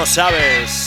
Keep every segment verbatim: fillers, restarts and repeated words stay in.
no sabes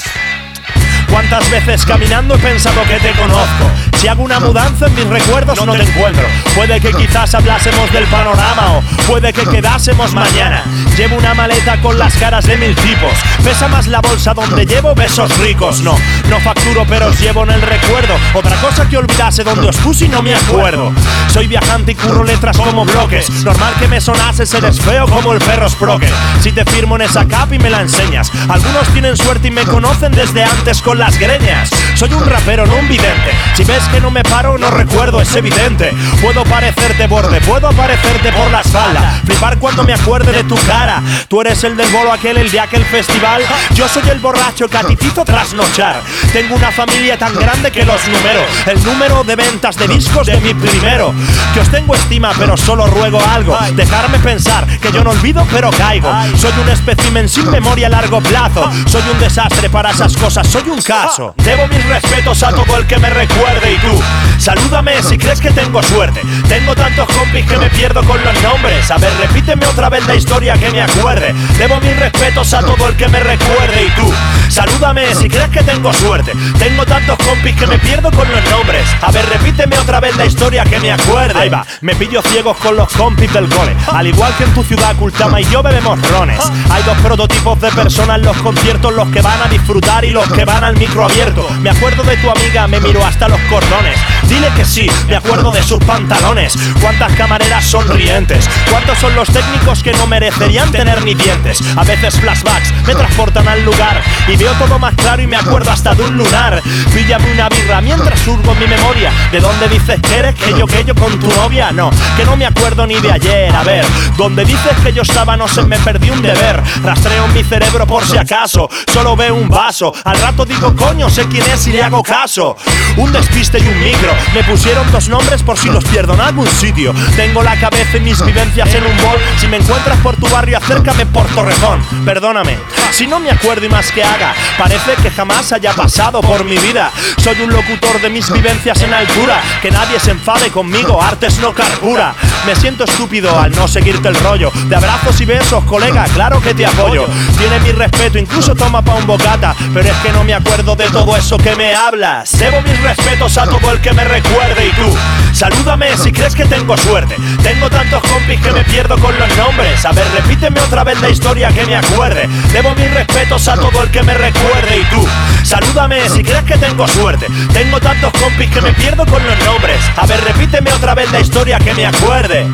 cuántas veces caminando he pensado que te conozco. Si hago una mudanza en mis recuerdos no te encuentro. Puede que quizás hablásemos del panorama o puede que quedásemos mañana. Llevo una maleta con las caras de mil tipos. Pesa más la bolsa donde llevo besos ricos. No, no facturo pero os llevo en el recuerdo. Otra cosa que olvidase donde os puse y no me acuerdo. Soy viajante y curro letras como bloques. Normal que me sonase, eres feo como el perro Sprocket. Si te firmo en esa capa y me la enseñas. Algunos tienen suerte y me conocen desde antes con las greñas. Soy un rapero, no un vidente. Si ves que no me paro, no recuerdo, es evidente. Puedo parecerte borde, puedo aparecerte por la espalda. Flipar cuando me acuerde de tu cara. Tú eres el del bolo aquel, el de aquel festival. Yo soy el borracho que a ti te hizo trasnochar. Tengo una familia tan grande que los numero. El número de ventas de discos de mi primero. Que os tengo estima pero solo ruego algo. Dejarme pensar, que yo no olvido pero caigo. Soy un espécimen sin memoria a largo plazo. Soy un desastre para esas cosas, soy un caso. Debo mis respetos a todo el que me recuerde. Y tú, salúdame si crees que tengo suerte. Tengo tantos compis que me pierdo con los nombres. A ver, repíteme otra vez la historia que me acuerde. Debo mis respetos a todo el que me recuerde. Y tú, salúdame si crees que tengo suerte. Tengo tantos compis que me pierdo con los nombres. A ver, repíteme otra vez la historia que me acuerde. Ahí va, me pillo ciegos con los compis del cole. Al igual que en tu ciudad, Kultama y yo bebemos rones. Hay dos prototipos de personas en los conciertos: los que van a disfrutar y los que van al micro abierto. Me acuerdo de tu amiga, me miro hasta los cordones. Dile que sí, me acuerdo de sus pantalones. Cuántas camareras sonrientes. Cuántos son los técnicos que no merecerían tener ni dientes. A veces flashbacks me transportan al lugar y veo todo más claro y me acuerdo hasta de un lunar. Píllame una birra mientras surgo en mi memoria. ¿De dónde dices que eres? ¿Que yo, que yo con tu novia? No, que no me acuerdo ni de ayer. A ver, donde dices que yo estaba no sé, me perdí un deber. Rastreo en mi cerebro por si acaso. Solo veo un vaso. Al rato digo coño, sé quién es y le hago caso. Un despiste y un micro. Me pusieron dos nombres por si los pierdo en algún sitio. Tengo la cabeza y mis vivencias en un bol. Si me encuentras por tu barrio, acércame por Torrejón. Perdóname si no me acuerdo y más que haga. Parece que jamás haya pasado por mi vida. Soy un locutor de mis vivencias en altura. Que nadie se enfade conmigo, artes no carbura. Me siento estúpido al no seguirte el rollo. De abrazos y besos, colega, claro que te apoyo. Tiene mi respeto, incluso toma pa' un bocata. Pero es que no me acuerdo de todo eso que me hablas. Debo mis respetos a todo el que me recuerde. Y tú, salúdame si crees que tengo suerte. Tengo tantos compis que me pierdo con los nombres. A ver, repíteme otra vez la historia que me acuerde. Debo mis respetos a todo el que me recuerde. Y tú, salúdame si crees que tengo suerte. Tengo tantos compis que me pierdo con los nombres. A ver, repíteme otra vez la historia que me acuerde.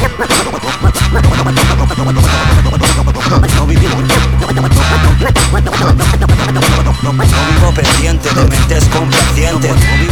No vivo, no vivo pendiente de mentes complacientes.